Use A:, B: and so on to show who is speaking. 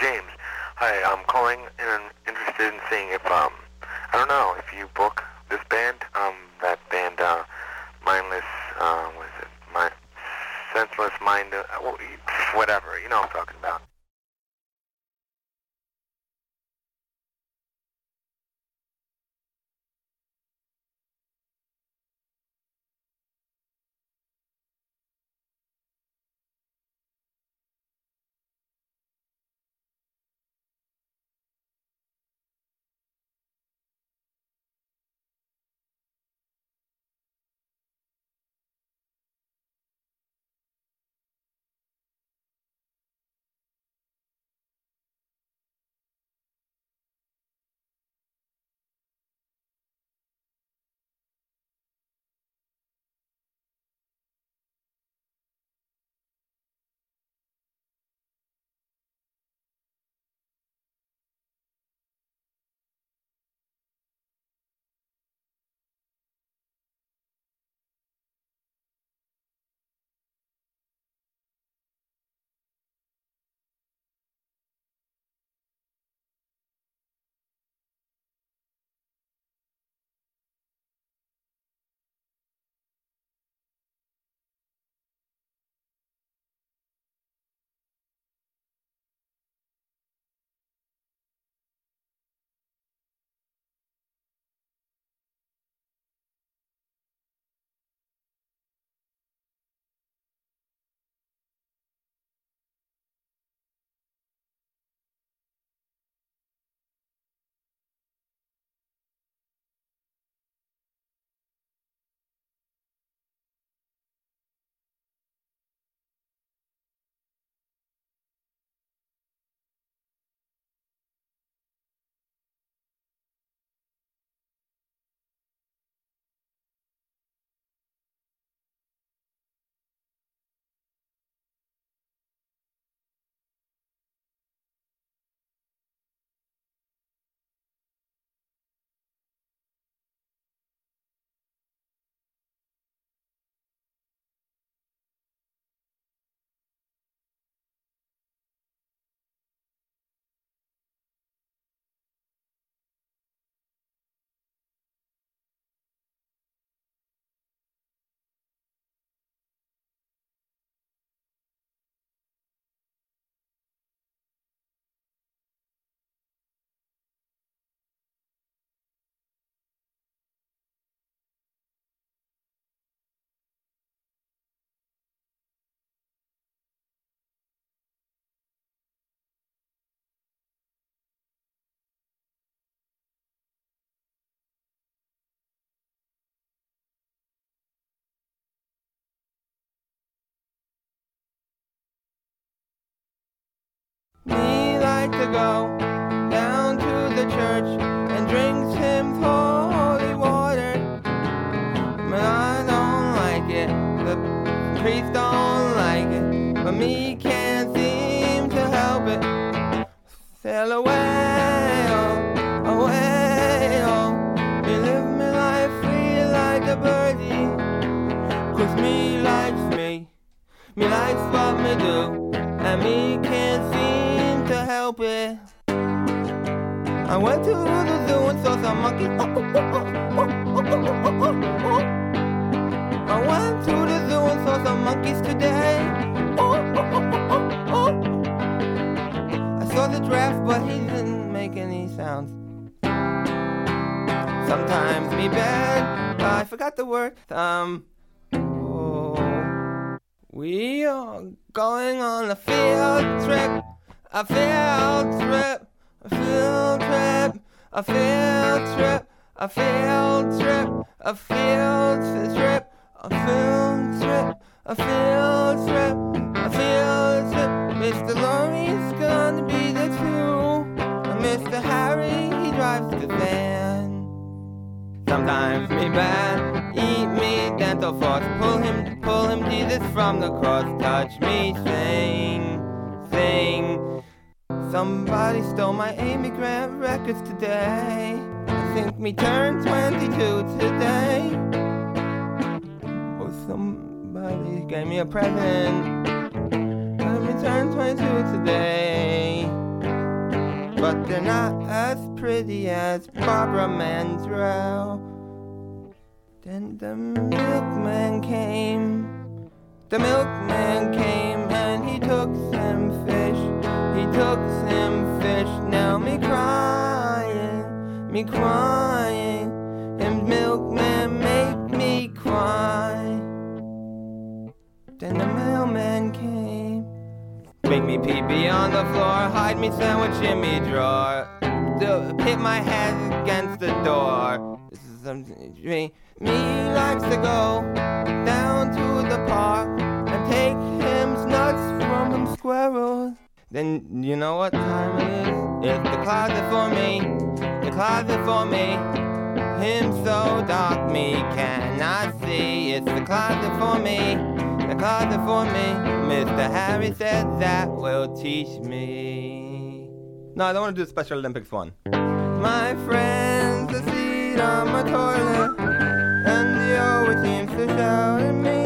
A: James. Hi, I'm calling and interested in seeing if, I don't know, if you book this band, that band, Mindless, what is it? Senseless Mind, whatever, you know what I'm talking about.
B: Me like to go down to the church and drink some holy water. But I don't like it, the priest don't like it, but me can't seem to help it. Sail away, oh, away, oh, me live me life free like a birdie. 'Cause me likes what me do, and me can't seem to help it. I went to the zoo and saw some monkeys. I went to the zoo and saw some monkeys today. I saw the giraffe, but he didn't make any sounds. Sometimes me bad, I forgot the word. We are going on a field trip, a field trip, a field trip, a field trip, a field trip, a field trip, a field trip, a field trip, a field trip. Mr. Laurie's gonna be there too, and Mr. Harry, he drives the van. Sometimes me bad, eat me dental floss, pull him Jesus from the cross, touch me, sing. Somebody stole my Amy Grant records today. I think me turned 22 today. Or somebody gave me a present. Let me turn 22 today. but they're not as pretty as Barbara Mandrell. Then the milkman came. The milkman came and he took some fish. He took some fish. Now me crying. And milkman make me cry. Then the mailman came. Make me pee-pee on the floor. Hide me sandwich in me drawer. Hit my head against the door. This is something me likes to go down to the park and take him nuts from them squirrels. Then you know what time it is? It's the closet for me. The closet for me. Him so dark me cannot see. It's the closet for me. The closet for me. Mr. Harry said that will teach me. No, I don't want to do the Special Olympics one. My friends, the seat on my toilet, and the always seems to shout at me.